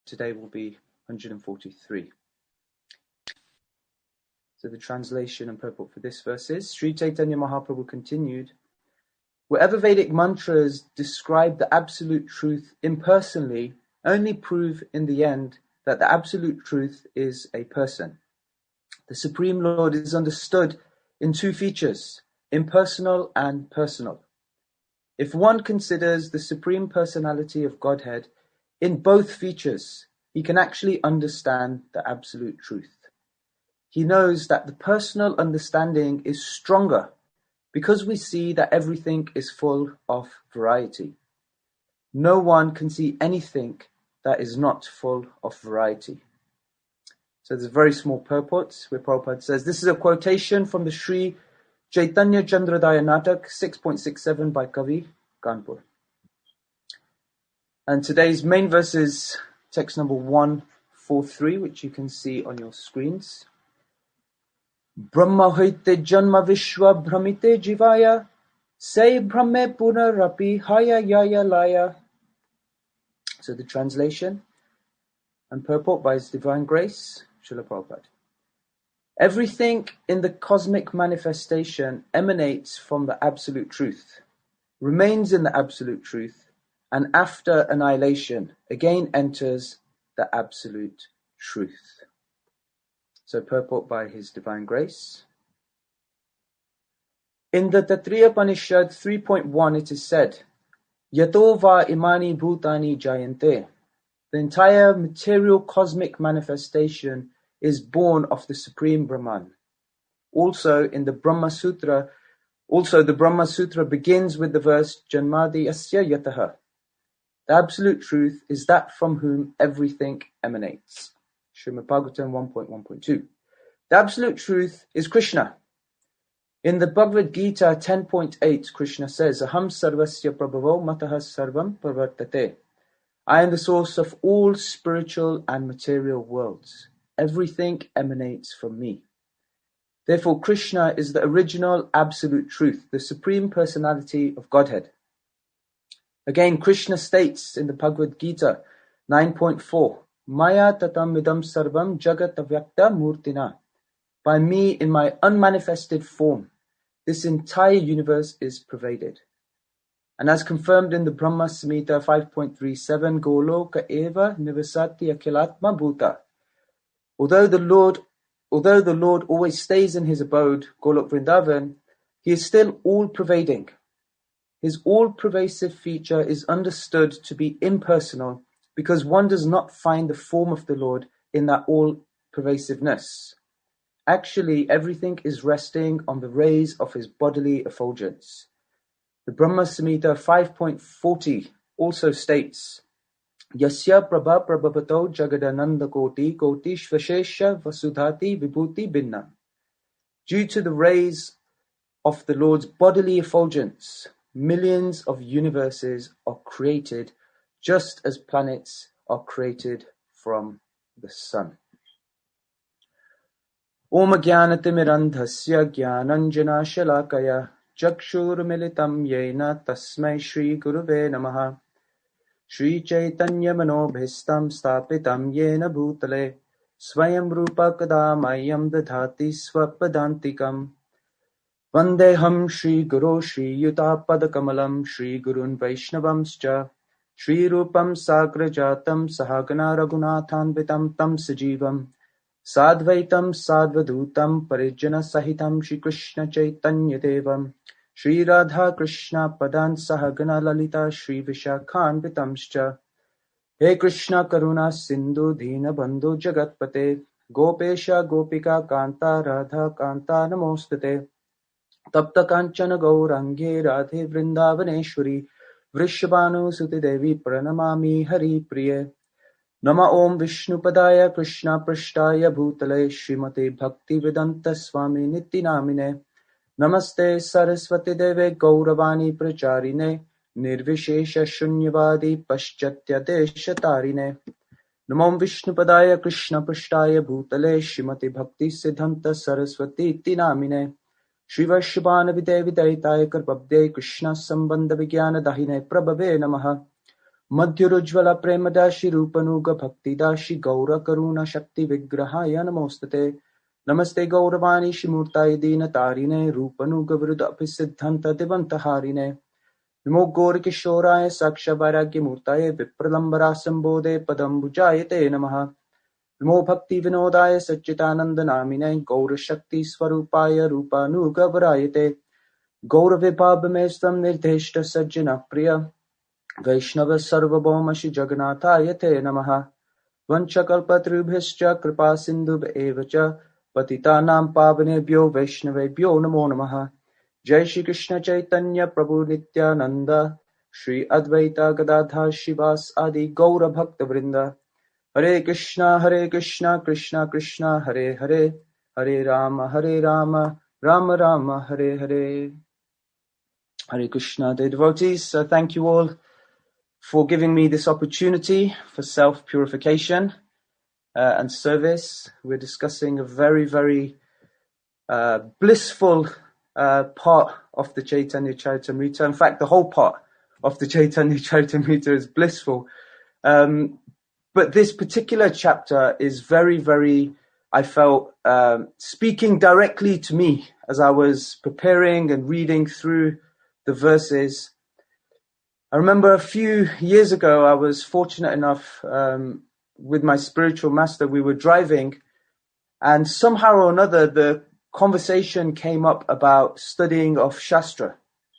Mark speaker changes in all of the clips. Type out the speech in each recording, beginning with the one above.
Speaker 1: today will be 143. So the translation and purport for this verse is, Sri Chaitanya Mahaprabhu continued, wherever Vedic mantras describe the absolute truth impersonally, only prove in the end that the absolute truth is a person. The Supreme Lord is understood in two features, impersonal and personal. If one considers the Supreme Personality of Godhead in both features, he can actually understand the absolute truth. He knows that the personal understanding is stronger because we see that everything is full of variety. No one can see anything that is not full of variety. So there's a very small purport where Prabhupada says, this is a quotation from the Sri Chaitanya Chandrodaya Natak 6.67 by Kavi Kanpur. And today's main verse is text number 143, which you can see on your screens. Brahma hoite janma vishwa brahmite jivaya, se brahme punarapi haya yaya laya. So the translation and purport by His Divine Grace, Srila Prabhupada. Everything in the cosmic manifestation emanates from the absolute truth, remains in the absolute truth, and after annihilation again enters the absolute truth. So purport by His Divine Grace. In the Taittiriya Upanishad 3.1 it is said, Yato va imani bhutani jayante. The entire material cosmic manifestation is born of the Supreme Brahman. Also in the Brahma Sutra, the Brahma Sutra begins with the verse Janmadi asya yataha. The absolute truth is that from whom everything emanates. Srimad Bhagavatam 1.1.2. The absolute truth is Krishna. In the Bhagavad Gita 10.8, Krishna says, Aham sarvasya prabhavo mataha sarvam pravartate. I am the source of all spiritual and material worlds. Everything emanates from me. Therefore, Krishna is the original absolute truth, the Supreme Personality of Godhead. Again, Krishna states in the Bhagavad Gita 9.4, Maya tatam idam sarvam jagat avyakta murtina. By me, in my unmanifested form, this entire universe is pervaded. And as confirmed in the Brahma Samhita 5.37, Goloka eva nivasati akhilatma bhuta. Although the Lord always stays in his abode, Golok Vrindavan, he is still all-pervading. His all-pervasive feature is understood to be impersonal because one does not find the form of the Lord in that all-pervasiveness. Actually, everything is resting on the rays of his bodily effulgence. The Brahma Samhita 5.40 also states, Yasya prabha prabhavato jagadananda koti koti shvashesha vasudhati vibhuti binna. Due to the rays of the Lord's bodily effulgence, millions of universes are created just as planets are created from the sun. Om Jnanatimirandhasya Jnananjana Shalakaya Chakshurmilitam Yena Tasmai Shri Guruve Namaha Shri Chaitanya Manobhistam Stapitam Yena Bhutale Swayam Rupa Kadamayam Dadhati Swapadantikam Vandeham Shri Guru Shri Yutapad Shri Gurun Vaishnavamscha Shri Rupam Sagrajatam Sahagana Raghunathanvitam Tam Sajivam Sadvaitam Sadvadutam Parijana Sahitam Shri Krishna Chaitanya Devam Shri Radha Krishna Padan Sahagana Lalita Shri Vishakhanvitamscha He Krishna Karuna Sindhu Dina Bandhu Jagatpate Gopesha Gopika Kanta Radha Kanta Namostate Tapta Kanchana Gaurange Radhe Vrindavaneshwari Vrishabhanu Suti Devi Pranamami Hari Priye Nama Om Vishnu Padaya Krishna Prashtaya Bhutale Srimate Bhakti Vedanta Swami Niti Namine Namaste Saraswati Deve Gauravani Pracharine Nirvishesha Shunyavadi Paschatya Deshatarine Nama Om Vishnu Padaya Krishna Prashtaya Bhutale Srimate Bhakti Siddhanta Saraswati Iti Namine Shri Varshabhana Videvi Daitaya Karpabde Krishna Sambandha Vigyana Dahine Prabhave Namaha Madhyurujvala Premadashi Rupanuga Bhaktidashi Gaura Karuna Shakti Vigrahaya Namostate. Namaste Gauravani Shimurtai Dina Tarine Rupanuga Viruddha Siddhanta Divantaharine. Namo Gaur Kishoraya Saksha Vairagya Murtaye Vipralambara Sambodhe Padambujayate Namaha. Namo Bhakti Vinodaya Satchitananda Namine Gaura Shakti Swarupaya Rupanuga Varayate. Gaura Vibhabhamestam Nirdeshta Sajjana Priya Vaishnava Sarvabhaumashi Jagannataya Te Namaha. Vanchakalpatrubhyascha Kripa Sindhubh Evacha Patitanam Pavanebhyo Vaishnavebhyo Namo Namaha. Jai Shri Krishna Chaitanya Prabhu Nityananda Shri Advaita Gadadhar Shivas Adi Gaura Bhakta Vrinda. Hare Krishna Krishna Krishna Hare Hare Hare Rama Rama Rama Hare Hare. Hare Krishna, dear devotees. So thank you all for giving me this opportunity for self-purification and service. We're discussing a very, very blissful part of the Chaitanya Charitamrita. In fact, the whole part of the Chaitanya Charitamrita is blissful. But this particular chapter is very, very, I felt, speaking directly to me as I was preparing and reading through the verses. I remember a few years ago, I was fortunate enough with my spiritual master, we were driving, and somehow or another, the conversation came up about studying of Shastra.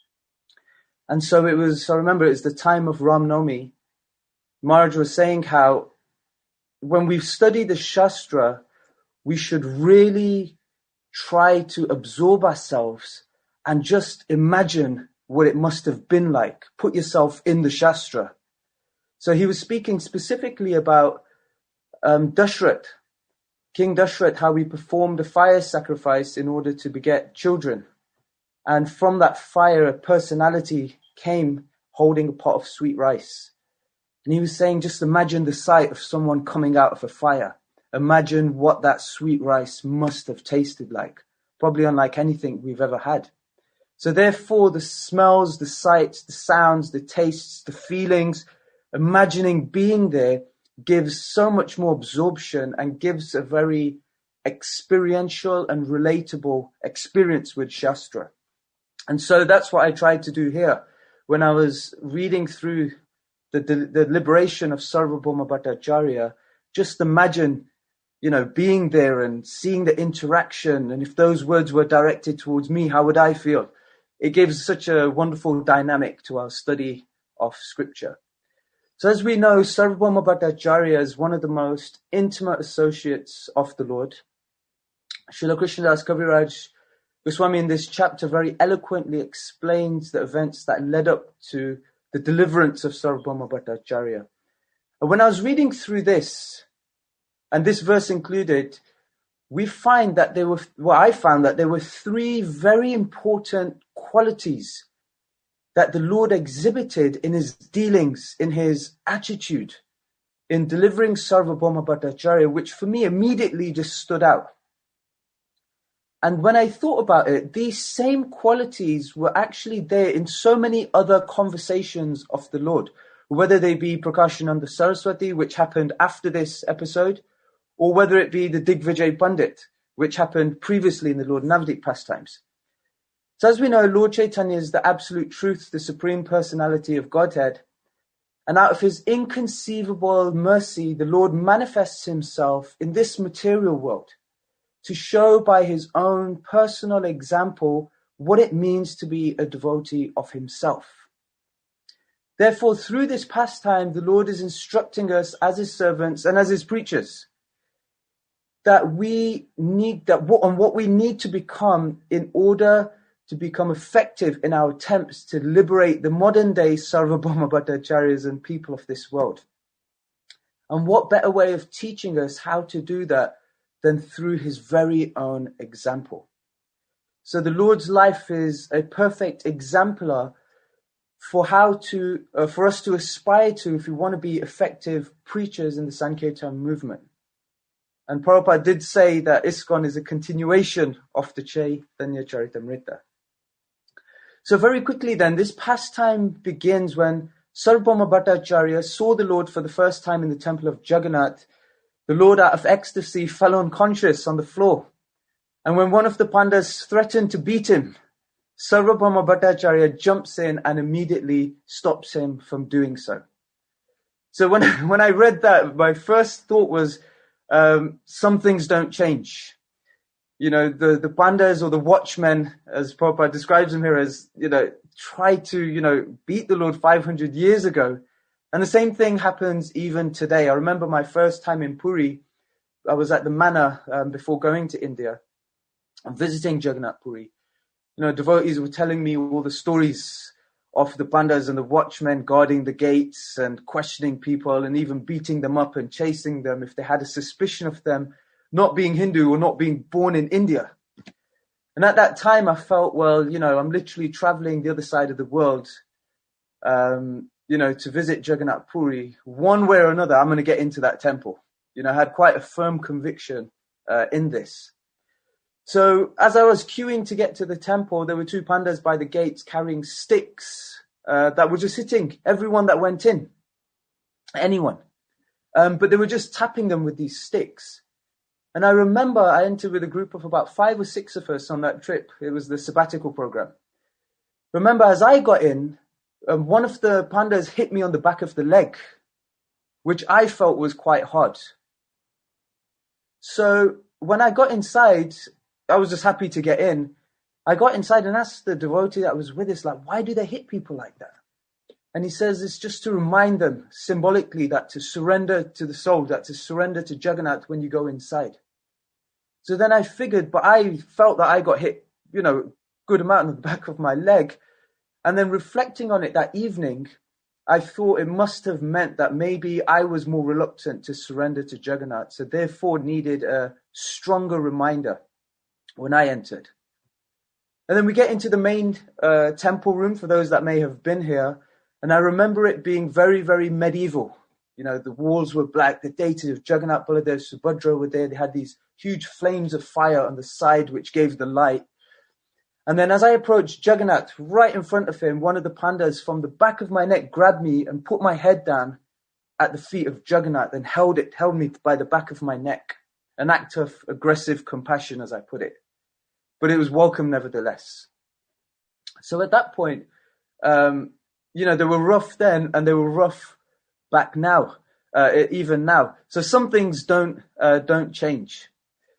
Speaker 1: And so I remember it was the time of Ram Navami. Maharaj was saying how when we study the Shastra, we should really try to absorb ourselves and just imagine what it must have been like. Put yourself in the Shastra. So he was speaking specifically about Dashrath, King Dashrath, how he performed a fire sacrifice in order to beget children. And from that fire, a personality came holding a pot of sweet rice. And he was saying, just imagine the sight of someone coming out of a fire. Imagine what that sweet rice must have tasted like. Probably unlike anything we've ever had. So therefore, the smells, the sights, the sounds, the tastes, the feelings, imagining being there gives so much more absorption and gives a very experiential and relatable experience with Shastra. And so that's what I tried to do here when I was reading through the liberation of Sarvabhauma Bhattacharya. Just imagine, being there and seeing the interaction. And if those words were directed towards me, how would I feel? It gives such a wonderful dynamic to our study of scripture. So as we know, Sarvabhauma Bhattacharya is one of the most intimate associates of the Lord. Srila Krishnadas Kaviraj Goswami in this chapter very eloquently explains the events that led up to the deliverance of Sarvabhauma Bhattacharya. And when I was reading through this, and this verse included, I found that there were three very important qualities that the Lord exhibited in his dealings, in his attitude, in delivering Sarvabhauma Bhattacharya, which for me immediately just stood out. And when I thought about it, these same qualities were actually there in so many other conversations of the Lord, whether they be Prakashananda Saraswati, which happened after this episode, or whether it be the Digvijay Pandit, which happened previously in the Lord Navadip pastimes. So as we know, Lord Chaitanya is the absolute truth, the supreme personality of Godhead. And out of his inconceivable mercy, the Lord manifests himself in this material world to show by his own personal example what it means to be a devotee of himself. Therefore, through this pastime, the Lord is instructing us as his servants and as his preachers that what we need to become in order to become effective in our attempts to liberate the modern day Sarvabhauma Bhattacharyas and people of this world. And what better way of teaching us how to do that than through his very own example. So the Lord's life is a perfect exemplar for for us to aspire to if we want to be effective preachers in the Sankirtan movement. And Prabhupada did say that ISKCON is a continuation of the Chaitanya Charitamrita. So very quickly then, this pastime begins when Sarvabhauma Bhattacharya saw the Lord for the first time in the temple of Jagannath. The Lord, out of ecstasy, fell unconscious on the floor. And when one of the Pandas threatened to beat him, Sarvabhauma Bhattacharya jumps in and immediately stops him from doing so. So when I read that, my first thought was, some things don't change. The Pandas, or the watchmen, as Prabhupada describes them here as, try to, beat the Lord 500 years ago. And the same thing happens even today. I remember my first time in Puri. I was at the manor before going to India. I'm visiting Jagannath Puri. Devotees were telling me all the stories of the Pandas and the watchmen guarding the gates and questioning people and even beating them up and chasing them if they had a suspicion of them not being Hindu or not being born in India. And at that time I felt, well, I'm literally traveling the other side of the world, to visit Jagannath Puri. One way or another, I'm going to get into that temple. I had quite a firm conviction in this. So as I was queuing to get to the temple, there were two Pandas by the gates carrying sticks that were just hitting everyone that went in, anyone. But they were just tapping them with these sticks. And I remember I entered with a group of about 5 or 6 of us on that trip. It was the sabbatical program. Remember, as I got in, one of the Pandas hit me on the back of the leg, which I felt was quite hard. So when I got inside, I was just happy to get in. I got inside and asked the devotee that was with us, why do they hit people like that? And he says it's just to remind them symbolically that to surrender to the soul, that to surrender to Jagannath when you go inside. So then I figured, but I felt that I got hit, good amount on the back of my leg. And then reflecting on it that evening, I thought it must have meant that maybe I was more reluctant to surrender to Jagannath, so therefore needed a stronger reminder when I entered. And then we get into the main temple room for those that may have been here. And I remember it being very, very medieval. The walls were black. The deities of Jagannath, Baladev, Subhadra were there. They had these huge flames of fire on the side, which gave the light. And then as I approached Jagannath, right in front of him, one of the Pandas from the back of my neck grabbed me and put my head down at the feet of Jagannath and held me by the back of my neck. An act of aggressive compassion, as I put it. But it was welcome nevertheless. So at that point, they were rough then and they were rough back now, even now. So some things don't change.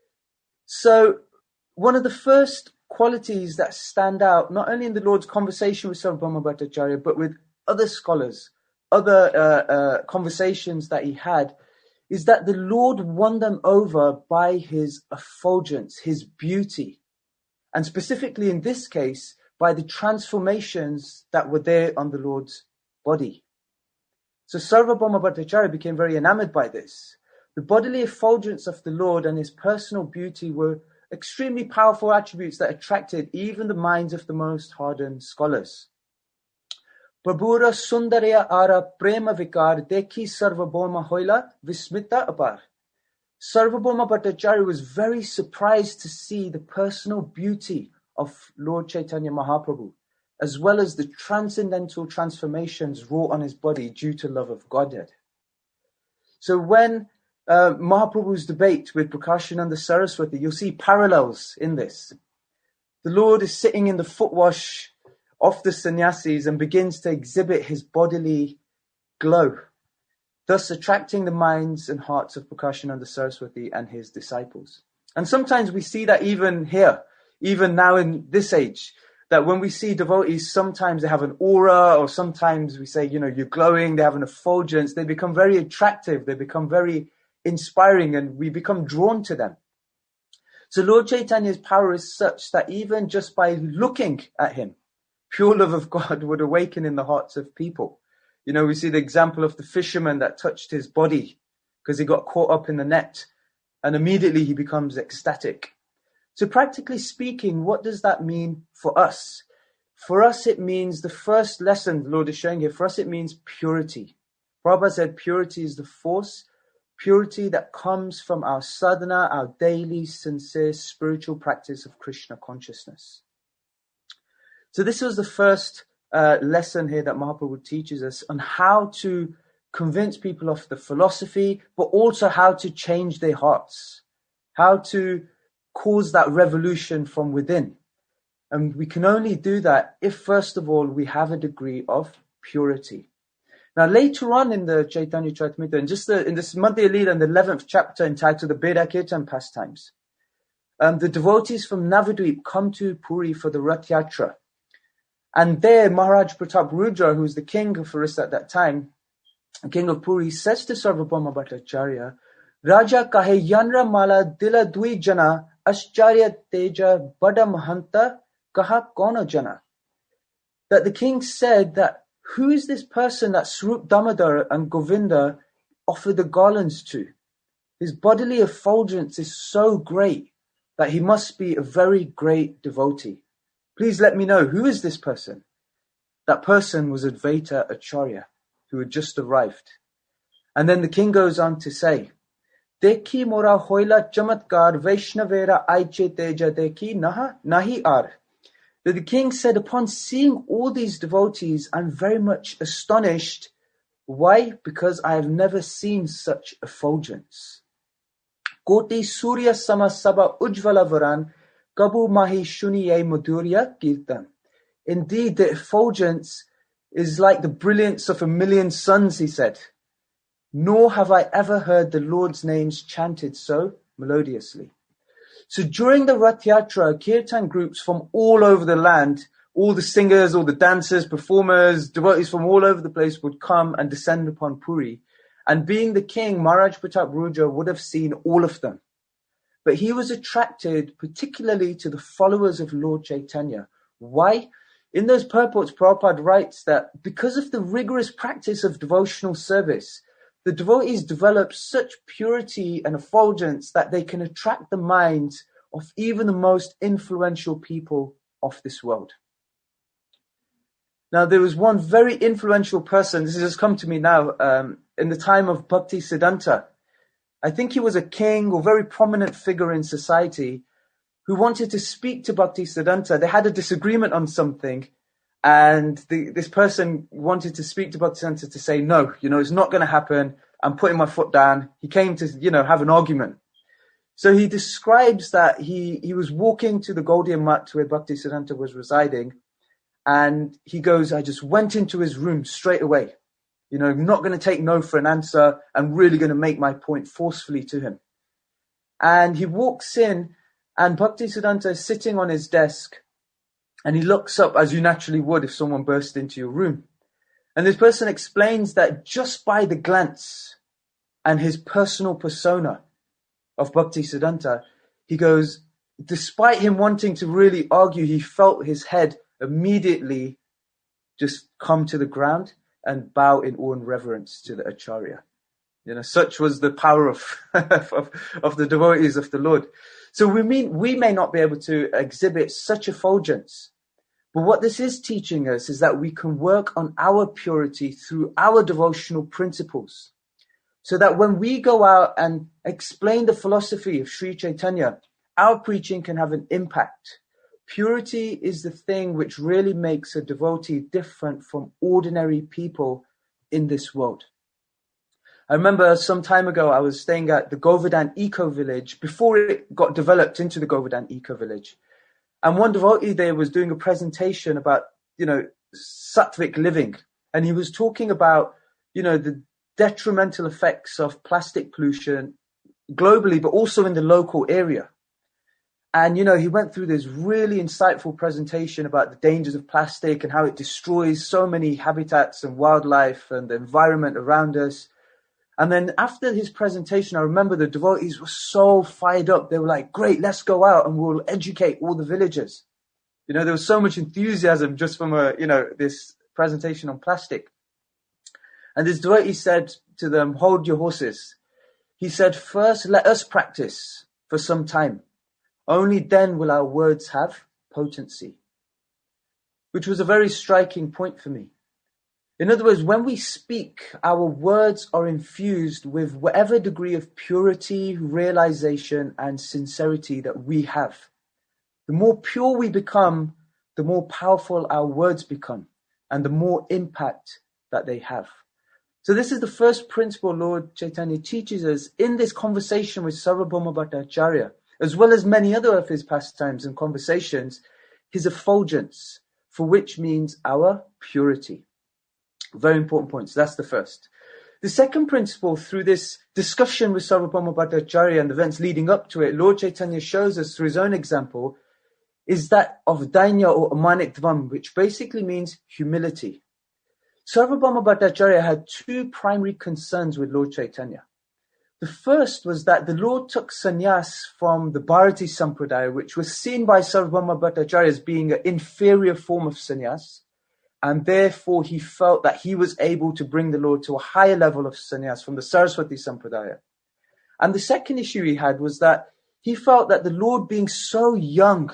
Speaker 1: So one of the first qualities that stand out, not only in the Lord's conversation with Sarvabhauma Bhattacharya, but with other scholars, other conversations that he had, is that the Lord won them over by his effulgence, his beauty. And specifically in this case, by the transformations that were there on the Lord's body. So Sarvabhauma Bhattacharya became very enamored by this. The bodily effulgence of the Lord and his personal beauty were extremely powerful attributes that attracted even the minds of the most hardened scholars. Prabhura Sundarya Ara Prema Vikar Dekhi Sarvabhauma Hoila Vismita Apar. Sarvabhauma Bhattacharya was very surprised to see the personal beauty of Lord Chaitanya Mahaprabhu, as well as the transcendental transformations wrought on his body due to love of Godhead. So when Mahaprabhu's debate with Prakashananda Saraswati, you'll see parallels in this. The Lord is sitting in the footwash of the sannyasis and begins to exhibit his bodily glow, thus attracting the minds and hearts of Prakashananda Saraswati and his disciples. And sometimes we see that even here, even now in this age, that when we see devotees, sometimes they have an aura, or sometimes we say, you're glowing, they have an effulgence, they become very attractive, they become very inspiring, and we become drawn to them. So Lord Chaitanya's power is such that even just by looking at him, pure love of God would awaken in the hearts of people. We see the example of the fisherman that touched his body because he got caught up in the net, and immediately he becomes ecstatic. So practically speaking, what does that mean for us? For us, it means the first lesson the Lord is showing here. For us, it means purity. Prabhupada said purity is the force, purity that comes from our sadhana, our daily, sincere, spiritual practice of Krishna consciousness. So this was the first lesson here that Mahaprabhu teaches us on how to convince people of the philosophy, but also how to change their hearts, how to cause that revolution from within. And we can only do that if, first of all, we have a degree of purity. Now, later on in the Chaitanya Charitamrita, in this Madhya Leela, in the 11th chapter entitled the Beda Kirtan Pastimes, the devotees from Navadvip come to Puri for the Rath Yatra. And there, Maharaj Pratap Rudra, who was the king of Orissa at that time, the king of Puri, says to Sarvabhauma Bhattacharya, Raja kahe yanra mala dila dui jana, ascharya teja bada mahanta kaha kono jana. That the king said that, who is this person that Swarup Damodar and Govinda offered the garlands to? His bodily effulgence is so great that he must be a very great devotee. Please let me know, who is this person? That person was Advaita Acharya, who had just arrived. And then the king goes on to say, Dekhi mora hoila chamatkar Vaishnavera aiche teja dekhi nahi ar. That the king said, upon seeing all these devotees, I'm very much astonished. Why? Because I have never seen such effulgence. Koti Surya Samasaba Ujvala Varan Kabu Mahi Shuniye Madhurya Kirtan. Indeed, the effulgence is like the brilliance of 1,000,000 suns, he said. Nor have I ever heard the Lord's names chanted so melodiously. So during the Rath Yatra, Kirtan groups from all over the land, all the singers, all the dancers, performers, devotees from all over the place would come and descend upon Puri. And being the king, Maharaj Pratap Rudra would have seen all of them. But he was attracted particularly to the followers of Lord Chaitanya. Why? In those purports, Prabhupada writes that because of the rigorous practice of devotional service, the devotees develop such purity and effulgence that they can attract the minds of even the most influential people of this world. Now, there was one very influential person, this has come to me now, in the time of Bhakti Siddhanta. I think he was a king or very prominent figure in society who wanted to speak to Bhakti Siddhanta. They had a disagreement on something, and this person wanted to speak to Bhakti Siddhanta to say, no, it's not going to happen. I'm putting my foot down. He came to, have an argument. So he describes that he was walking to the Gaudiya Math where Bhakti Siddhanta was residing, and he goes, I just went into his room straight away. Not going to take no for an answer. I'm really going to make my point forcefully to him. And he walks in, and Bhakti Siddhanta is sitting on his desk, and he looks up as you naturally would if someone burst into your room. And this person explains that just by the glance and his personal persona of Bhakti Siddhanta, he goes, despite him wanting to really argue, he felt his head immediately just come to the ground and bow in awe and reverence to the Acharya. Such was the power of the devotees of the Lord. So we may not be able to exhibit such effulgence, but what this is teaching us is that we can work on our purity through our devotional principles, so that when we go out and explain the philosophy of Sri Chaitanya, our preaching can have an impact. Purity is the thing which really makes a devotee different from ordinary people in this world. I remember some time ago, I was staying at the Govardhan Eco Village before it got developed into the Govardhan Eco Village. And one devotee there was doing a presentation about, sattvic living. And he was talking about, the detrimental effects of plastic pollution globally, but also in the local area. And, he went through this really insightful presentation about the dangers of plastic and how it destroys so many habitats and wildlife and the environment around us. And then after his presentation, I remember the devotees were so fired up. They were like, great, let's go out and we'll educate all the villagers. There was so much enthusiasm just from this presentation on plastic. And this devotee said to them, hold your horses. He said, first, let us practice for some time. Only then will our words have potency. Which was a very striking point for me. In other words, when we speak, our words are infused with whatever degree of purity, realization, and sincerity that we have. The more pure we become, the more powerful our words become. and the more impact that they have. So this is the first principle Lord Chaitanya teaches us in this conversation with Sarvabhauma Bhattacharya, as well as many other of his pastimes and conversations, his effulgence, for which means our purity. Very important point. So that's the first. The second principle, through this discussion with Sarvabhauma Bhattacharya and the events leading up to it, Lord Chaitanya shows us through his own example, is that of Dainya or Amanik Dvam, which basically means humility. Sarvabhauma Bhattacharya had two primary concerns with Lord Chaitanya. The first was that the Lord took sannyas from the Bharati Sampradaya, which was seen by Sarvabhauma Bhattacharya as being an inferior form of sannyas, and therefore he felt that he was able to bring the Lord to a higher level of sannyas from the Saraswati Sampradaya. And the second issue he had was that he felt that the Lord, being so young,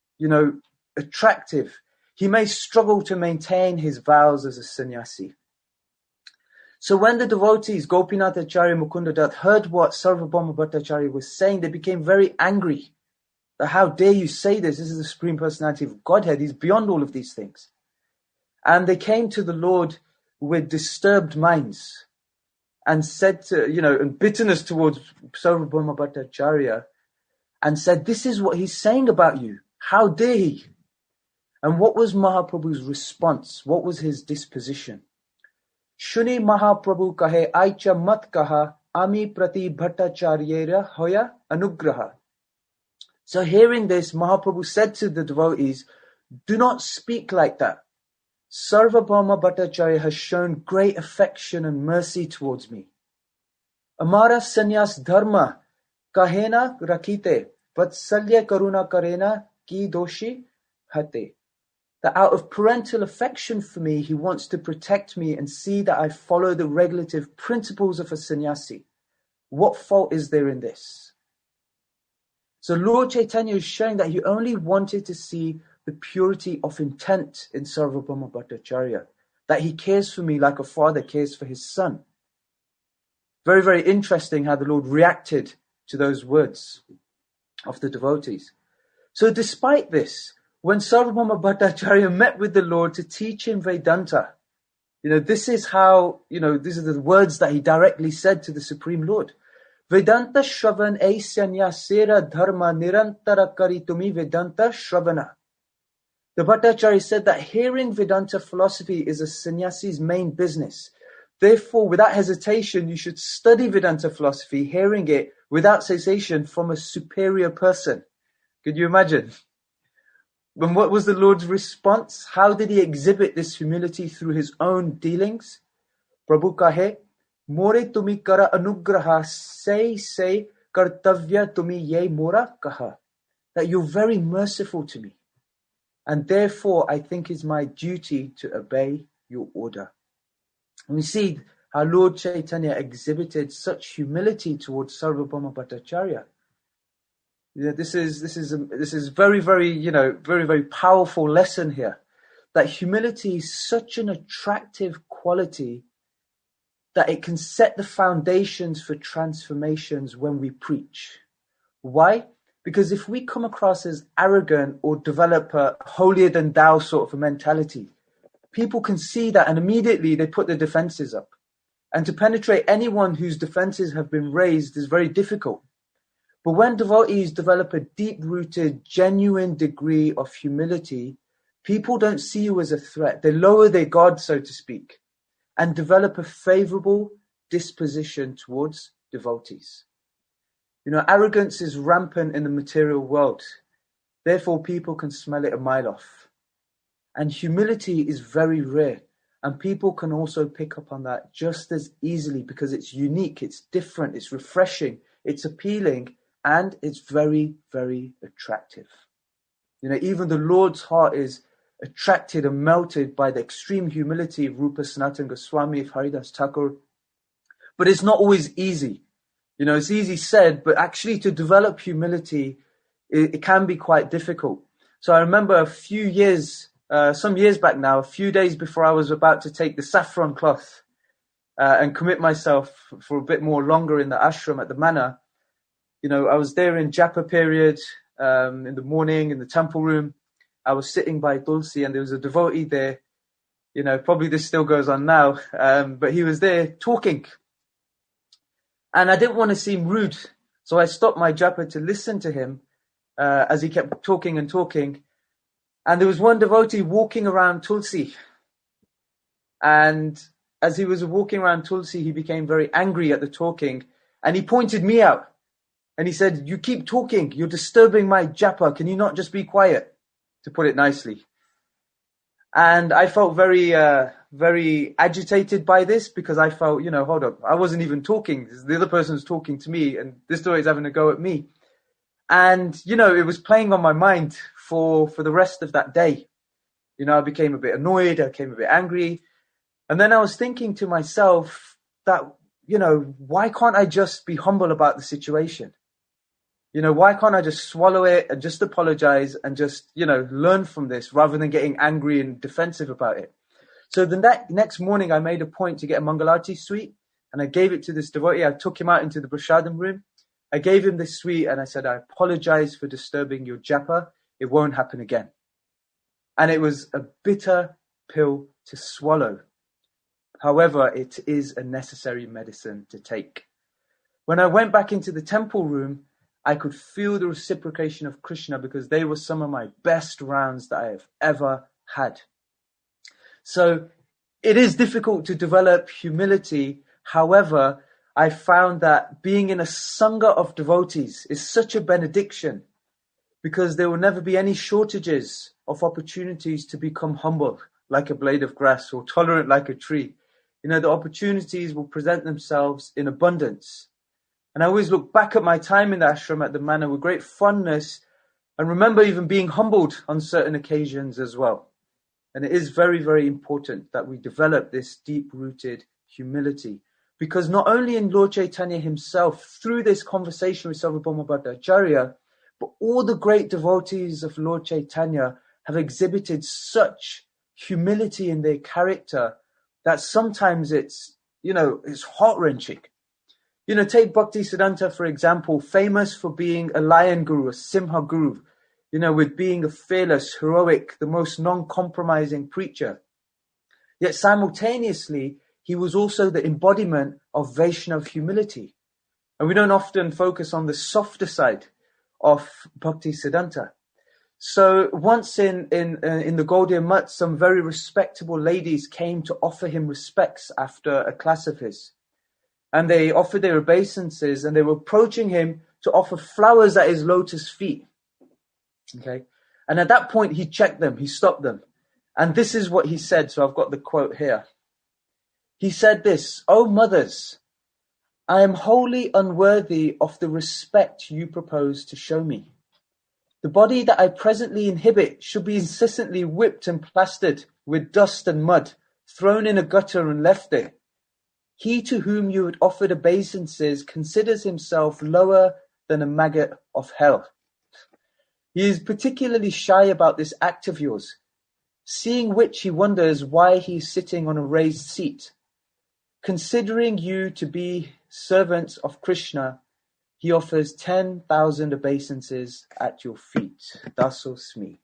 Speaker 1: attractive, he may struggle to maintain his vows as a sannyasi. So when the devotees, Gopinath Acharya, Mukunda Dutt, heard what Sarvabhauma Bhattacharya was saying, they became very angry. That how dare you say this? This is the Supreme Personality of Godhead. He's beyond all of these things. And they came to the Lord with disturbed minds and said and bitterness towards Sarvabhauma Bhattacharya, and said, this is what he's saying about you. How dare he? And what was Mahaprabhu's response? What was his disposition? Shuni Mahaprabhu kahe aicha mat kaha ami prati bhattacharyera hoya anugraha. So hearing this, Mahaprabhu said to the devotees, do not speak like that. Sarvabhauma Bhattacharya has shown great affection and mercy towards me. Amara sannyas dharma kahena rakite vatsalya karuna karena ki doshi hate. That out of parental affection for me, he wants to protect me and see that I follow the regulative principles of a sannyasi. What fault is there in this? So Lord Chaitanya is showing that he only wanted to see the purity of intent in Sarvabhauma Bhattacharya, that he cares for me like a father cares for his son. Very, very interesting how the Lord reacted to those words of the devotees. So despite this, when Sarvabhauma Bhattacharya met with the Lord to teach him Vedanta, this is how, these are the words that he directly said to the Supreme Lord. Vedanta Shravan e Sanyasera Dharma Nirantara Karitumi Vedanta Shravana. The Bhattacharya said that hearing Vedanta philosophy is a sannyasi's main business. Therefore, without hesitation, you should study Vedanta philosophy, hearing it without cessation from a superior person. Could you imagine? And what was the Lord's response? How did he exhibit this humility through his own dealings? Prabhu kahe, more tumi kara anugraha say kartavya tumi ye mora kaha. That you're very merciful to me. And therefore, I think it's my duty to obey your order. And we see how Lord Chaitanya exhibited such humility towards Sarvabhauma Bhattacharya. This is very, very, very, very powerful lesson here. That humility is such an attractive quality that it can set the foundations for transformations when we preach. Why? Because if we come across as arrogant or develop a holier than thou sort of a mentality, people can see that and immediately they put their defenses up. And to penetrate anyone whose defenses have been raised is very difficult. But when devotees develop a deep-rooted, genuine degree of humility, people don't see you as a threat. They lower their guard, so to speak, and develop a favorable disposition towards devotees. Arrogance is rampant in the material world. Therefore, people can smell it a mile off. And humility is very rare. And people can also pick up on that just as easily because it's unique, it's different, it's refreshing, it's appealing, and it's very, very attractive. Even the Lord's heart is attracted and melted by the extreme humility of Rupa Sanatana Goswami, of Haridas Thakur. But it's not always easy. It's easy said, but actually to develop humility, it can be quite difficult. So I remember some years back now, a few days before I was about to take the saffron cloth and commit myself for a bit more longer in the ashram at the manor, I was there in Japa period in the morning in the temple room. I was sitting by Tulsi and there was a devotee there, Probably this still goes on now, but he was there talking. And I didn't want to seem rude, so I stopped my japa to listen to him as he kept talking and talking. And there was one devotee walking around Tulsi. And as he was walking around Tulsi, he became very angry at the talking. And he pointed me out. And he said, "You keep talking. You're disturbing my japa. Can you not just be quiet?" To put it nicely. And I felt very, very agitated by this because I felt, hold up. I wasn't even talking. The other person's talking to me and this story is having a go at me. And, it was playing on my mind for the rest of that day. I became a bit annoyed. I became a bit angry. And then I was thinking to myself that, why can't I just be humble about the situation? Why can't I just swallow it and just apologize and just, learn from this rather than getting angry and defensive about it? So the next morning, I made a point to get a Mangalarti sweet and I gave it to this devotee. I took him out into the Prashadam room. I gave him this sweet and I said, "I apologize for disturbing your japa. It won't happen again." And it was a bitter pill to swallow. However, it is a necessary medicine to take. When I went back into the temple room, I could feel the reciprocation of Krishna because they were some of my best rounds that I have ever had. So it is difficult to develop humility. However, I found that being in a sangha of devotees is such a benediction because there will never be any shortages of opportunities to become humble like a blade of grass or tolerant like a tree. The opportunities will present themselves in abundance. And I always look back at my time in the ashram at the manor with great fondness and remember even being humbled on certain occasions as well. And it is very, very important that we develop this deep-rooted humility. Because not only in Lord Chaitanya himself, through this conversation with Sarvabhauma Bhattacharya, but all the great devotees of Lord Chaitanya have exhibited such humility in their character that sometimes it's heart-wrenching. Take Bhakti Siddhanta, for example, famous for being a lion guru, a simha guru, with being a fearless, heroic, the most non-compromising preacher. Yet simultaneously, he was also the embodiment of Vaishnav humility. And we don't often focus on the softer side of Bhakti Siddhanta. So once in the Gaudiya Mutt, some very respectable ladies came to offer him respects after a class of his. And they offered their obeisances and they were approaching him to offer flowers at his lotus feet. Okay. And at that point, he checked them, he stopped them. And this is what he said. So I've got the quote here. He said this, "O mothers, I am wholly unworthy of the respect you propose to show me. The body that I presently inhabit should be incessantly whipped and plastered with dust and mud, thrown in a gutter and left there. He to whom you had offered obeisances considers himself lower than a maggot of hell. He is particularly shy about this act of yours, seeing which he wonders why he is sitting on a raised seat. Considering you to be servants of Krishna, he offers 10,000 obeisances at your feet. Dasosmi."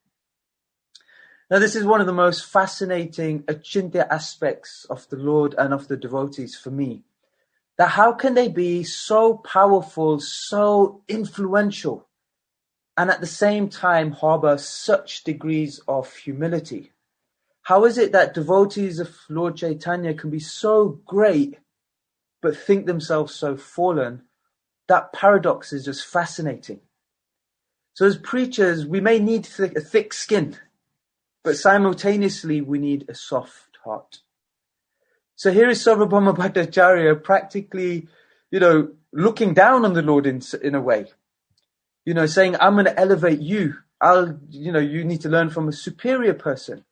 Speaker 1: Now, this is one of the most fascinating achintya aspects of the Lord and of the devotees for me. That how can they be so powerful, so influential, and at the same time harbor such degrees of humility? How is it that devotees of Lord Chaitanya can be so great, but think themselves so fallen? That paradox is just fascinating. So as preachers, we may need a thick skin, but simultaneously we need a soft heart. So here is Sarvabhauma Bhattacharya practically, looking down on the Lord in a way. Saying, "I'm going to elevate you. You need to learn from a superior person."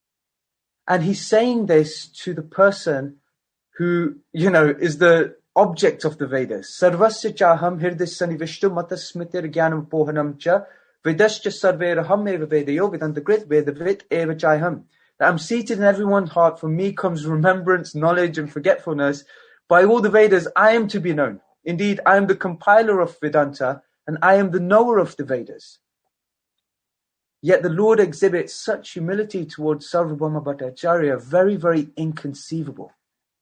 Speaker 1: And he's saying this to the person who, is the object of the Vedas. Sarvasya chaham hirdis sanivishtu matas smritir jnanam pohanam cha vedascha sarveraham eva vedayo vedantagrit vedavit eva chaham. That I'm seated in everyone's heart. From me comes remembrance, knowledge, and forgetfulness. By all the Vedas, I am to be known. Indeed, I am the compiler of Vedanta, and I am the knower of the Vedas. Yet the Lord exhibits such humility towards Sarvabhauma Bhattacharya, very, very inconceivable.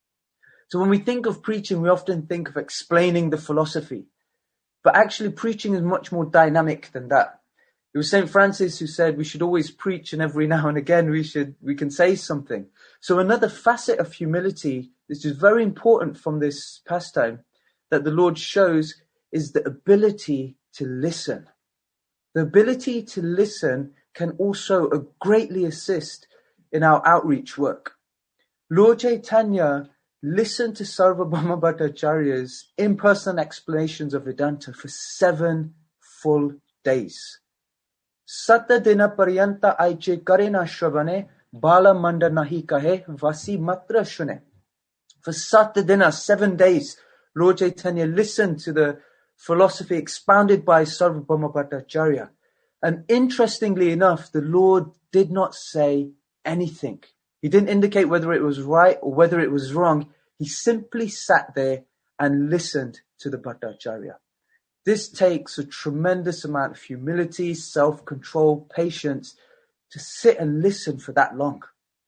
Speaker 1: So when we think of preaching, we often think of explaining the philosophy. But actually preaching is much more dynamic than that. It was St. Francis who said we should always preach, and every now and again we can say something. So another facet of humility, which is very important from this pastime, that the Lord shows is the ability to listen. The ability to listen can also greatly assist in our outreach work. Lord Chaitanya listened to Sarvabhauma Bhattacharya's impersonal explanations of Vedanta for 7 full days. Satta dina paryanta aiche karena shravane, bala manda nahi kahe, vasi matra shune. For Satta dina, 7 days, Lord Chaitanya listened to the philosophy expounded by Sarvabhauma Bhattacharya. And interestingly enough, the Lord did not say anything. He didn't indicate whether it was right or whether it was wrong. He simply sat there and listened to the Bhattacharya. This takes a tremendous amount of humility, self-control, patience to sit and listen for that long.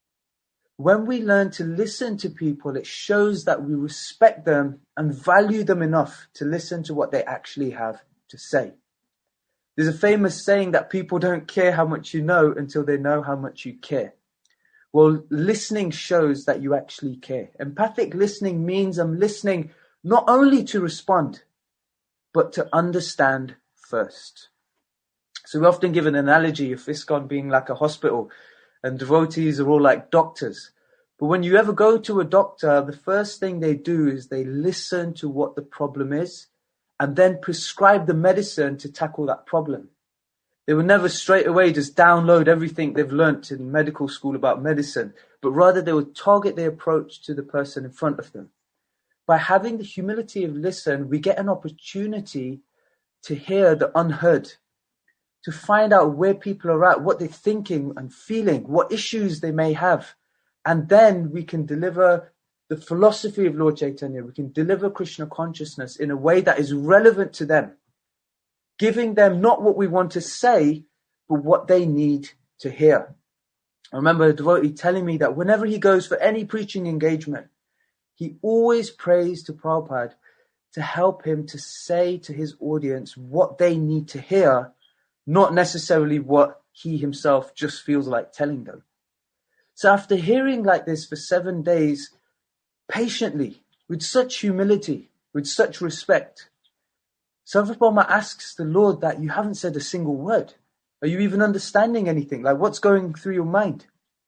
Speaker 1: When we learn to listen to people, it shows that we respect them and value them enough to listen to what they actually have to say. There's a famous saying that people don't care how much you know until they know how much you care. Well, listening shows that you actually care. Empathic listening means I'm listening not only to respond, but to understand first. So we often give an analogy of ISKCON being like a hospital and devotees are all like doctors. But when you ever go to a doctor, the first thing they do is they listen to what the problem is and then prescribe the medicine to tackle that problem. They will never straight away just download everything they've learnt in medical school about medicine, but rather they will target their approach to the person in front of them. By having the humility of listen, we get an opportunity to hear the unheard, to find out where people are at, what they're thinking and feeling, what issues they may have. And then we can deliver the philosophy of Lord Chaitanya. We can deliver Krishna consciousness in a way that is relevant to them, giving them not what we want to say, but what they need to hear. I remember a devotee telling me that whenever he goes for any preaching engagement, he always prays to Prabhupada to help him to say to his audience what they need to hear, not necessarily what he himself just feels like telling them. So after hearing like this for 7 days, patiently, with such humility, with such respect, Sarvabhauma asks the Lord that you haven't said a single word. Are you even understanding anything? Like what's going through your mind?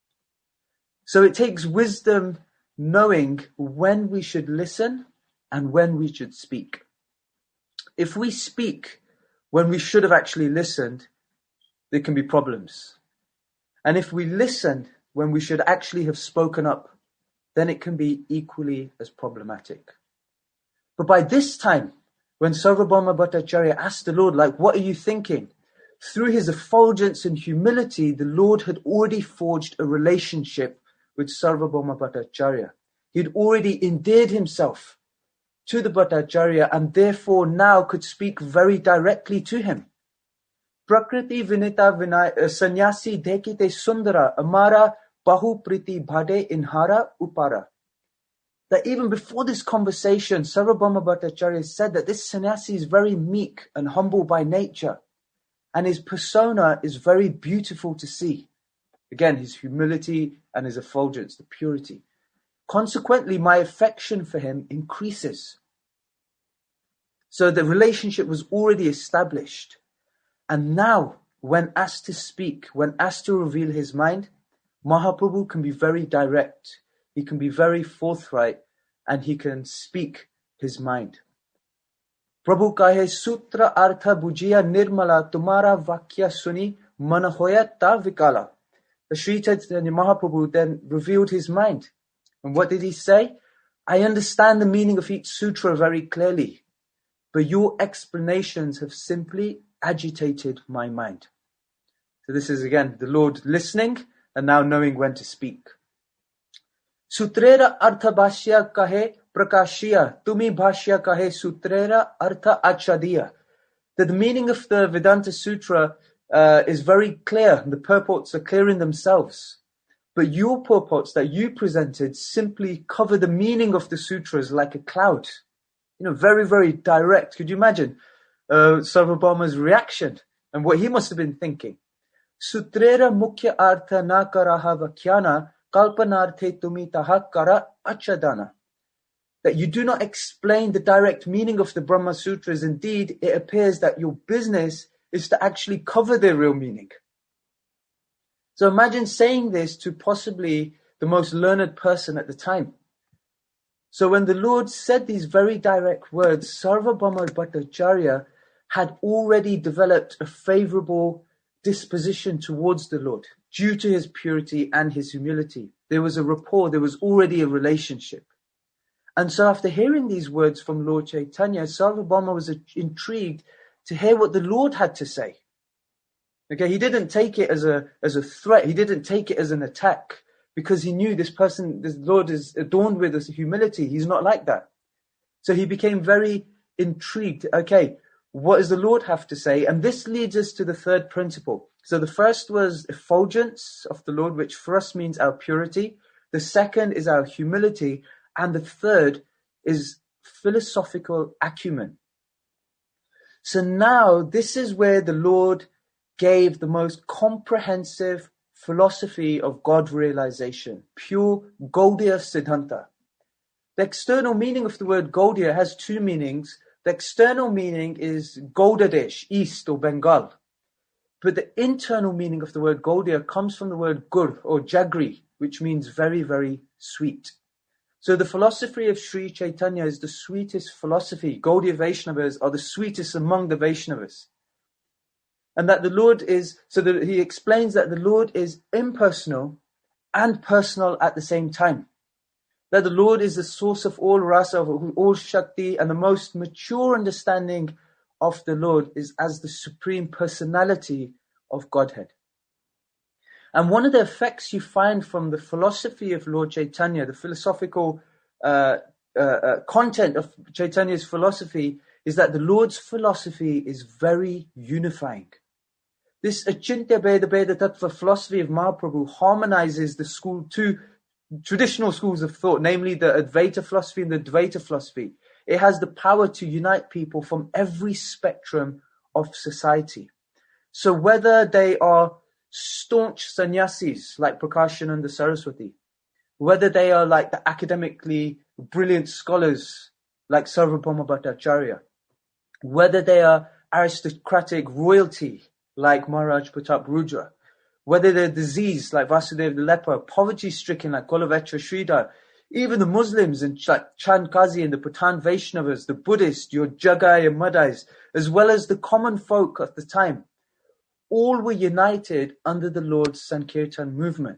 Speaker 1: So it takes wisdom knowing when we should listen and when we should speak. If we speak when we should have actually listened, there can be problems. And if we listen when we should actually have spoken up, then it can be equally as problematic. But by this time, when Sarvabhauma Bhattacharya asked the Lord, like, what are you thinking? Through his effulgence and humility, the Lord had already forged a relationship with Sarvabhauma Bhattacharya. He had already endeared himself to the Bhattacharya and therefore now could speak very directly to him. Prakriti vinita sannyasi dekite sundara amara bahu priti bhade inhara upara. That even before this conversation, Sarvabhauma Bhattacharya said that this sannyasi is very meek and humble by nature, and his persona is very beautiful to see. Again, his humility and his effulgence, the purity. Consequently, my affection for him increases. So the relationship was already established. And now, when asked to speak, when asked to reveal his mind, Mahaprabhu can be very direct. He can be very forthright and he can speak his mind. Prabhu kahe sutra artha bujiya nirmala tumara vakya suni mana hoya ta vikala. The Sri Chaitanya Mahaprabhu then revealed his mind. And what did he say? I understand the meaning of each sutra very clearly, but your explanations have simply agitated my mind. So this is again the Lord listening and now knowing when to speak. Sutrera artha bhashya kahe prakashya, tumi bhashya kahe sutrera artha achadiya. That the meaning of the Vedanta Sutra is very clear. The purports are clear in themselves. But your purports that you presented simply cover the meaning of the sutras like a cloud. Very, very direct. Could you imagine Sarvabhauma's reaction and what he must have been thinking? Sutrera mukhya artha na karaha vakhyana kalpanarthe tumi taha kara achadana. That you do not explain the direct meaning of the Brahma Sutras. Indeed, it appears that your business is to actually cover their real meaning. So imagine saying this to possibly the most learned person at the time. So when the Lord said these very direct words, Sarvabhauma Bhattacharya had already developed a favorable disposition towards the Lord due to his purity and his humility. There was a rapport, there was already a relationship. And so after hearing these words from Lord Chaitanya, Sarvabhauma was intrigued to hear what the Lord had to say. Okay, he didn't take it as a threat. He didn't take it as an attack because he knew this Lord is adorned with humility. He's not like that. So he became very intrigued. Okay, what does the Lord have to say? And this leads us to the third principle. So the first was effulgence of the Lord, which for us means our purity. The second is our humility. And the third is philosophical acumen. So now this is where the Lord gave the most comprehensive philosophy of God realization, pure Gaudiya Siddhanta. The external meaning of the word Gaudiya has two meanings. The external meaning is Gaudadesh, east or Bengal. But the internal meaning of the word Gaudiya comes from the word gur or jagri, which means very, very sweet. So the philosophy of Sri Chaitanya is the sweetest philosophy. Gaudiya Vaishnavas are the sweetest among the Vaishnavas. And that the Lord is, he explains that the Lord is impersonal and personal at the same time. That the Lord is the source of all rasa, of all shakti, and the most mature understanding of the Lord is as the supreme personality of Godhead. And one of the effects you find from the philosophy of Lord Chaitanya, the philosophical content of Chaitanya's philosophy, is that the Lord's philosophy is very unifying. This Achintya Bheda Bheda Tattva philosophy of Mahaprabhu harmonizes the two traditional schools of thought, namely the Advaita philosophy and the Dvaita philosophy. It has the power to unite people from every spectrum of society. So whether they are staunch sannyasis like Prakashananda Saraswati, whether they are like the academically brilliant scholars like Sarvabhauma Bhattacharya, whether they are aristocratic royalty like Maharaj Pratap Rudra, whether they're diseased like Vasudeva the leper, poverty-stricken like Golavetra Sridhar, even the Muslims and like Chand Kazi and the Pathan Vaishnavas, the Buddhists, your Jagai and Madais, as well as the common folk of the time, all were united under the Lord's Sankirtan movement.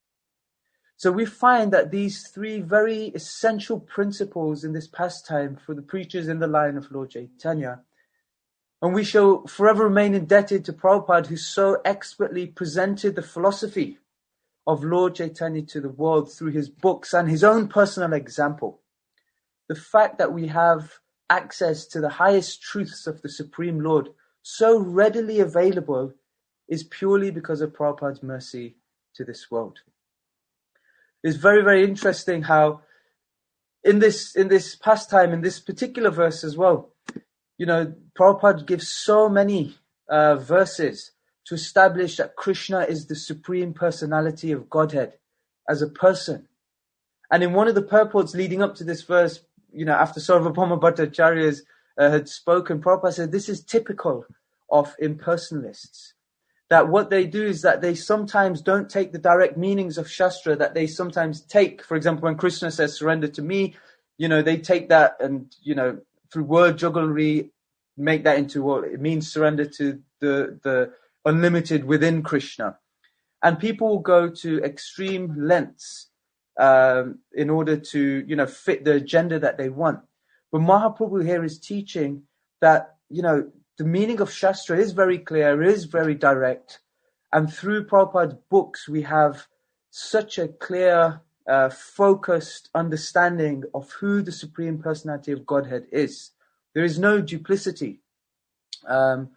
Speaker 1: So we find that these three very essential principles in this pastime for the preachers in the line of Lord Chaitanya. And we shall forever remain indebted to Prabhupada, who so expertly presented the philosophy of Lord Chaitanya to the world through his books and his own personal example. The fact that we have access to the highest truths of the Supreme Lord so readily available is purely because of Prabhupada's mercy to this world. It's very, very interesting how in this pastime, in this particular verse as well, Prabhupada gives so many verses to establish that Krishna is the supreme personality of Godhead as a person. And in one of the purports leading up to this verse, after Sarvabhauma Bhattacharya had spoken, Prabhupada said this is typical of impersonalists. That what they do is that they sometimes don't take the direct meanings of Shastra, that they sometimes take, for example, when Krishna says surrender to me, they take that and, through word jugglery, make that into what it means, surrender to the unlimited within Krishna. And people will go to extreme lengths in order to, fit the agenda that they want. But Mahaprabhu here is teaching that, the meaning of Shastra is very clear, is very direct. And through Prabhupada's books, we have such a clear, focused understanding of who the Supreme Personality of Godhead is. There is no duplicity. And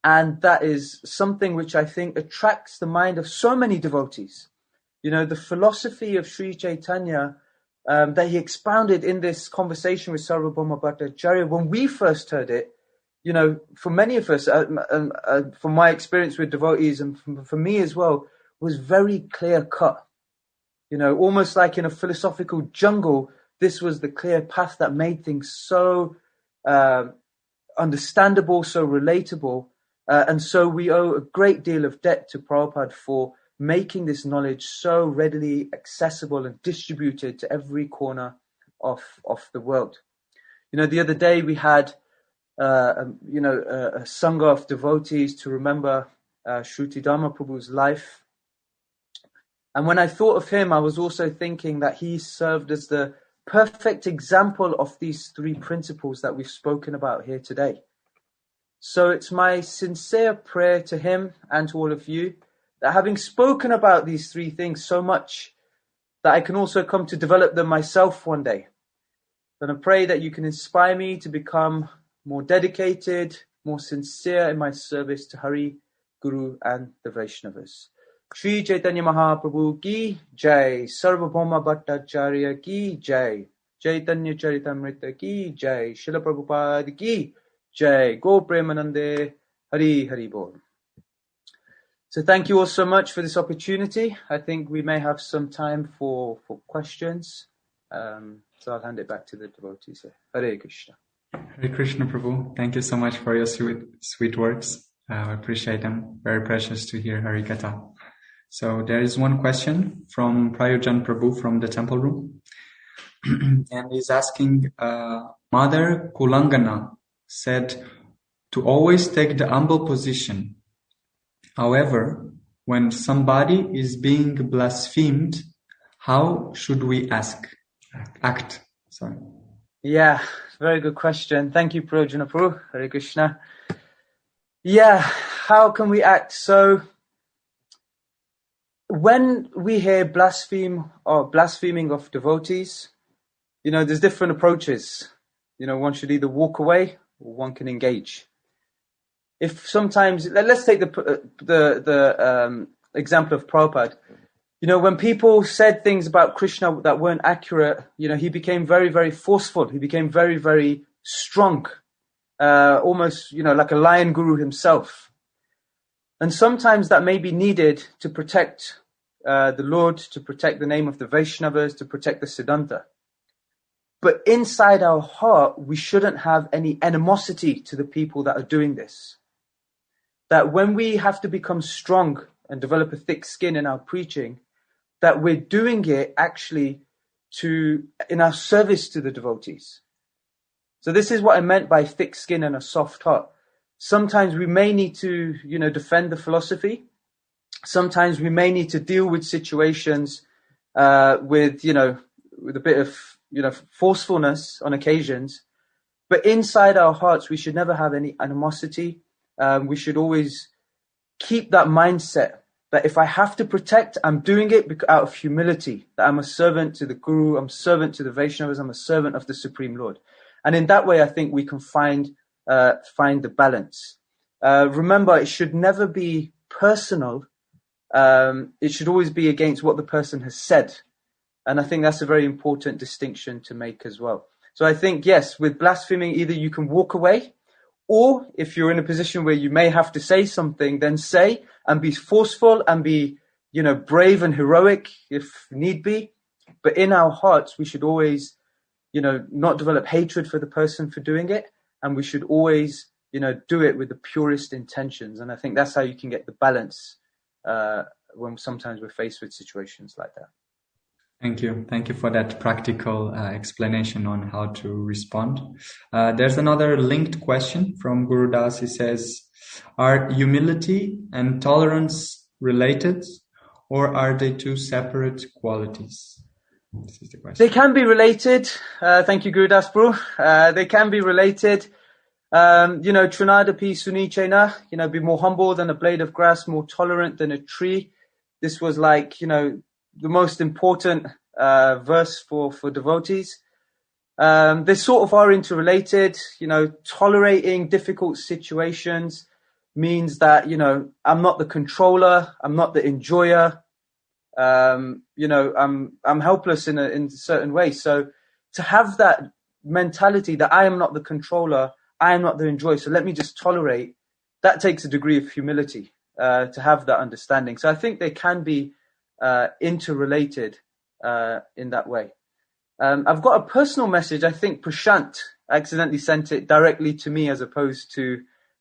Speaker 1: And that is something which I think attracts the mind of so many devotees. The philosophy of Sri Chaitanya that he expounded in this conversation with Sarvabhauma Bhattacharya, when we first heard it, for many of us, from my experience with devotees and for me as well, was very clear cut. Almost like in a philosophical jungle, this was the clear path that made things so understandable, so relatable. And so we owe a great deal of debt to Prabhupada for making this knowledge so readily accessible and distributed to every corner of the world. The other day we had a sangha of devotees to remember Shruti Dharma Prabhu's life. And when I thought of him, I was also thinking that he served as the perfect example of these three principles that we've spoken about here today. So it's my sincere prayer to him and to all of you that, having spoken about these three things so much, that I can also come to develop them myself one day. And I pray that you can inspire me to become more dedicated, more sincere in my service to Hari, Guru and the Vaishnavas. Shri Chaitanya Mahaprabhu ki jai, Sarvabhauma Bhattacharya ki jai, Chaitanya Charitamrita ki jai, Srila Prabhupada ki jai, Go Premanande, Hari Hari Bol. So thank you all so much for this opportunity. I think we may have some time for questions. So I'll hand it back to the devotees here. Hare Krishna.
Speaker 2: Hare Krishna, Prabhu. Thank you so much for your sweet words. I appreciate them. Very precious to hear Harikatha. So there is one question from Prayojan Prabhu from the temple room. And he's asking, Mother Kulangana said to always take the humble position. However, when somebody is being blasphemed, how should we act? Sorry.
Speaker 1: Yeah, very good question. Thank you, Prayojan Prabhu. Hare Krishna. Yeah, how can we act? So, when we hear blaspheme or blaspheming of devotees, there's different approaches. One should either walk away or one can engage. If sometimes, let's take the example of Prabhupada. When people said things about Krishna that weren't accurate, he became very, very forceful. He became very, very strong, almost, like a lion guru himself. And sometimes that may be needed to protect the Lord, to protect the name of the Vaishnavas, to protect the Siddhanta. But inside our heart, we shouldn't have any animosity to the people that are doing this. That when we have to become strong and develop a thick skin in our preaching, that we're doing it actually in our service to the devotees. So this is what I meant by thick skin and a soft heart. Sometimes we may need to, defend the philosophy. Sometimes we may need to deal with situations with a bit of, forcefulness on occasions. But inside our hearts, we should never have any animosity. We should always keep that mindset that if I have to protect, I'm doing it out of humility, that I'm a servant to the Guru, I'm a servant to the Vaishnavas, I'm a servant of the Supreme Lord. And in that way, I think we can find the balance. Remember, it should never be personal. It should always be against what the person has said. And I think that's a very important distinction to make as well. So I think, yes, with blaspheming, either you can walk away, or if you're in a position where you may have to say something, then say and be forceful and be, brave and heroic if need be. But in our hearts, we should always, not develop hatred for the person for doing it. And we should always, do it with the purest intentions. And I think that's how you can get the balance when sometimes we're faced with situations like that.
Speaker 2: Thank you. Thank you for that practical explanation on how to respond. There's another linked question from Guru Das. He says, are humility and tolerance related, or are they two separate qualities? This is the question.
Speaker 1: They can be related. Thank you, Guru Das Bro. They can be related. Trinadapi Sunichena, be more humble than a blade of grass, more tolerant than a tree. This was like, the most important verse for devotees. They sort of are interrelated, tolerating difficult situations, means that, I'm not the controller, I'm not the enjoyer, I'm helpless in a certain way. So to have that mentality that I am not the controller, I am not the enjoyer, so let me just tolerate, that takes a degree of humility, to have that understanding. So I think they can be interrelated in that way. I've got a personal message. I think Prashant accidentally sent it directly to me as opposed to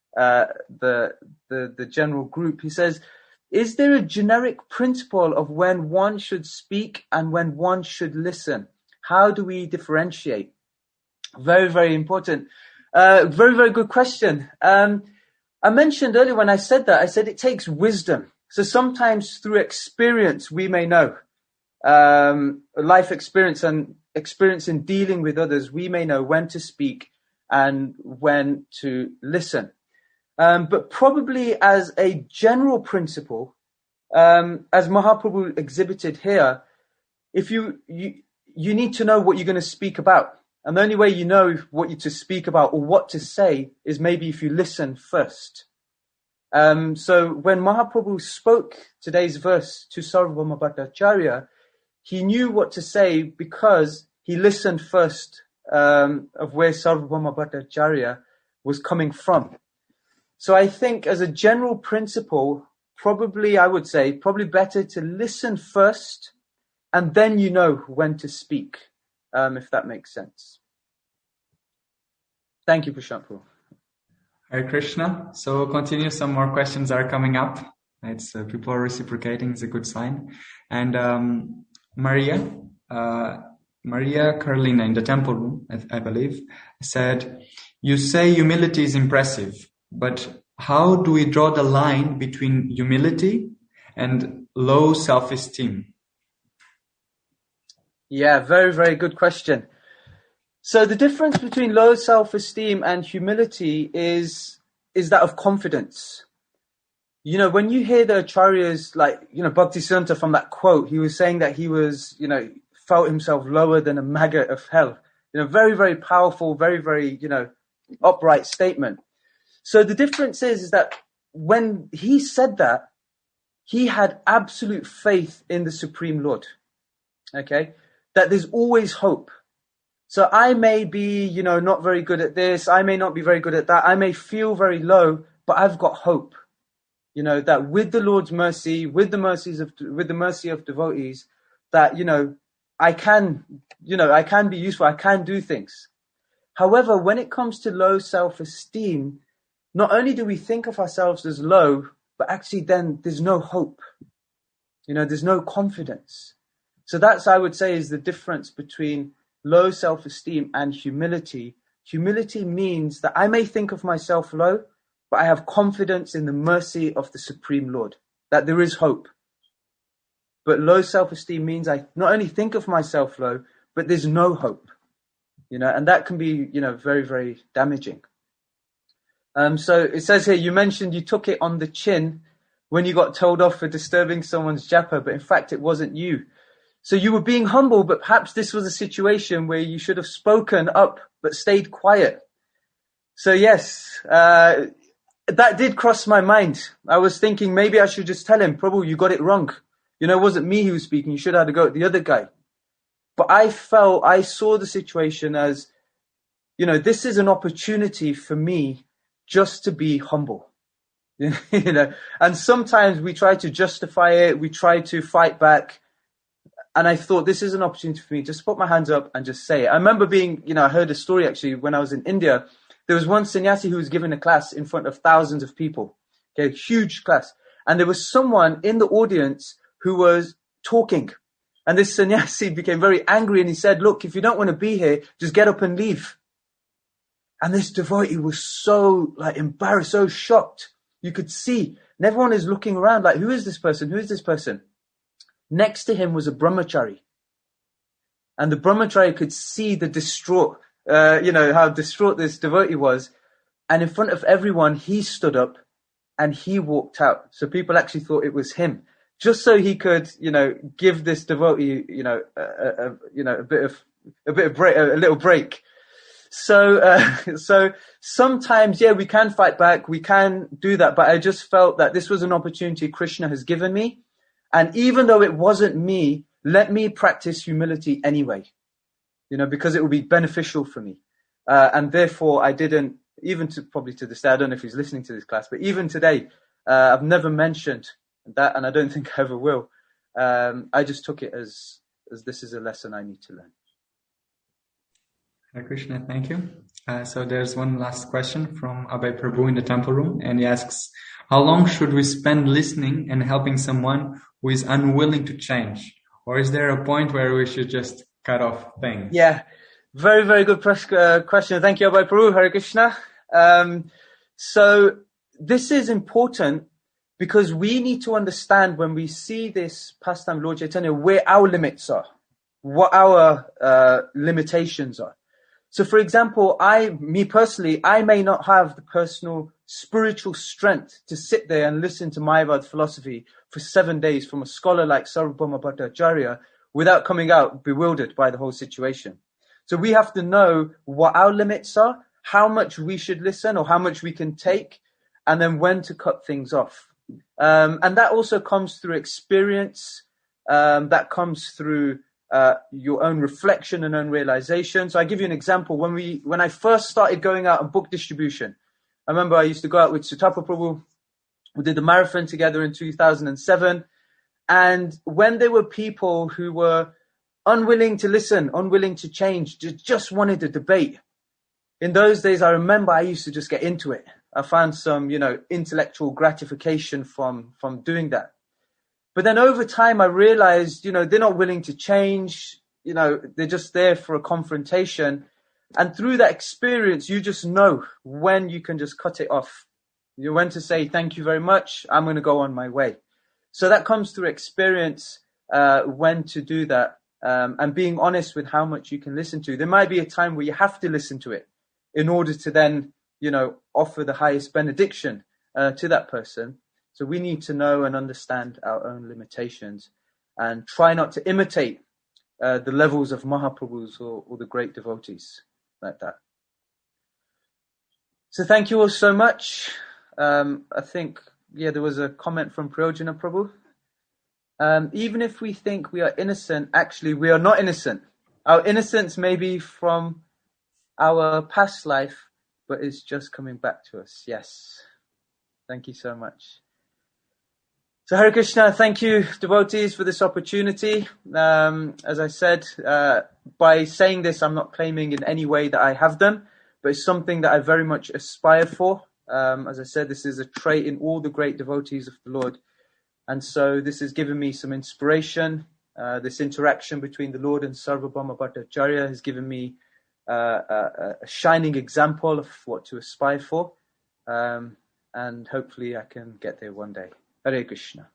Speaker 1: the general group. He says, is there a generic principle of when one should speak and when one should listen? How do we differentiate? Very, very important. Very, very good question. I mentioned earlier when I said that, I said it takes wisdom. So sometimes through experience, we may know, life experience and experience in dealing with others, we may know when to speak and when to listen. But probably as a general principle, as Mahaprabhu exhibited here, if you need to know what you're going to speak about. And the only way you know what you to speak about or what to say is maybe if you listen first. So when Mahaprabhu spoke today's verse to Sarvabhauma Bhattacharya, he knew what to say because he listened first of where Sarvabhauma Bhattacharya was coming from. So I think as a general principle, I would say probably better to listen first and then you know when to speak, if that makes sense. Thank you, Prashant.
Speaker 2: Hare Krishna. So continue. Some more questions are coming up. It's people are reciprocating. It's a good sign. And Maria Carolina in the temple room, I believe, said, "You say humility is impressive, but how do we draw the line between humility and low self-esteem?"
Speaker 1: Yeah, very, very good question. So the difference between low self-esteem and humility is that of confidence. When you hear the acharyas, like, Bhaktisiddhanta from that quote, he was saying that he was, felt himself lower than a maggot of hell. Very, very powerful, very, very, upright statement. So the difference is that when he said that, he had absolute faith in the Supreme Lord. Okay? That there's always hope. So I may be, not very good at this. I may not be very good at that. I may feel very low, but I've got hope. That with the Lord's mercy, with the mercy of devotees, that, I can be useful. I can do things. However, when it comes to low self-esteem, not only do we think of ourselves as low, but actually then there's no hope. There's no confidence. So that's, I would say, is the difference between low self-esteem and humility. Humility means that I may think of myself low, but I have confidence in the mercy of the Supreme Lord, that there is hope. But low self-esteem means I not only think of myself low, but there's no hope. And that can be, very, very damaging. So it says here, you mentioned you took it on the chin when you got told off for disturbing someone's japa, but in fact it wasn't you. So you were being humble, but perhaps this was a situation where you should have spoken up, but stayed quiet. So yes, that did cross my mind. I was thinking maybe I should just tell him, Prabhu, you got it wrong. It wasn't me who was speaking. You should have had to go at the other guy. But I saw the situation as, this is an opportunity for me just to be humble. And sometimes we try to justify it. We try to fight back. And I thought this is an opportunity for me just to put my hands up and just say it. I remember I heard a story actually when I was in India. There was one sannyasi who was giving a class in front of thousands of people. Okay, huge class. And there was someone in the audience who was talking. And this sannyasi became very angry and he said, look, if you don't want to be here, just get up and leave. And this devotee was so embarrassed, so shocked. You could see. And everyone is looking around like, who is this person? Who is this person? Next to him was a brahmachari. And the brahmachari could see the distraught, how distraught this devotee was. And in front of everyone, he stood up and he walked out. So people actually thought it was him. Just so he could, give this devotee, a little break. So sometimes, yeah, we can fight back, we can do that, but I just felt that this was an opportunity Krishna has given me. And even though it wasn't me, let me practice humility anyway, because it will be beneficial for me. And therefore I didn't, even probably to this day, I don't know if he's listening to this class, but even today, I've never mentioned that, and I don't think I ever will. I just took it as this is a lesson I need to learn.
Speaker 2: Hare Krishna, thank you. So there's one last question from Abhay Prabhu in the temple room, and he asks, how long should we spend listening and helping someone who is unwilling to change? Or is there a point where we should just cut off things?
Speaker 1: Yeah, very, very good question. Thank you, Abhay Prabhu. Hare Krishna. So this is important because we need to understand when we see this pastime Lord Chaitanya, where our limits are, what our limitations are. So, for example, me personally, I may not have the personal spiritual strength to sit there and listen to Mayavad philosophy for 7 days from a scholar like Sarvabhauma Bhattacharya without coming out bewildered by the whole situation. So we have to know what our limits are, how much we should listen or how much we can take, and then when to cut things off. And that also comes through experience, that comes through your own reflection and own realization. So I give you an example. When I first started going out on book distribution, I remember I used to go out with Sutapa Prabhu. We did the marathon together in 2007. And when there were people who were unwilling to listen, unwilling to change, just wanted to debate, in those days, I remember I used to just get into it. I found some, intellectual gratification from doing that. But then over time, I realized, they're not willing to change. They're just there for a confrontation. And through that experience, you just know when you can just cut it off. You when to say, thank you very much. I'm going to go on my way. So that comes through experience, when to do that, and being honest with how much you can listen to. There might be a time where you have to listen to it in order to then, offer the highest benediction to that person. So we need to know and understand our own limitations and try not to imitate the levels of Mahaprabhus or the great devotees like that. So thank you all so much. I think, there was a comment from Priyojana Prabhu. Even if we think we are innocent, actually we are not innocent. Our innocence may be from our past life, but it's just coming back to us. Yes. Thank you so much. So Hare Krishna, thank you devotees for this opportunity. As I said, by saying this, I'm not claiming in any way that I have them, but it's something that I very much aspire for. As I said, this is a trait in all the great devotees of the Lord. And so this has given me some inspiration. This interaction between the Lord and Sarvabhauma Bhattacharya has given me a shining example of what to aspire for. And hopefully I can get there one day. Hare Krishna.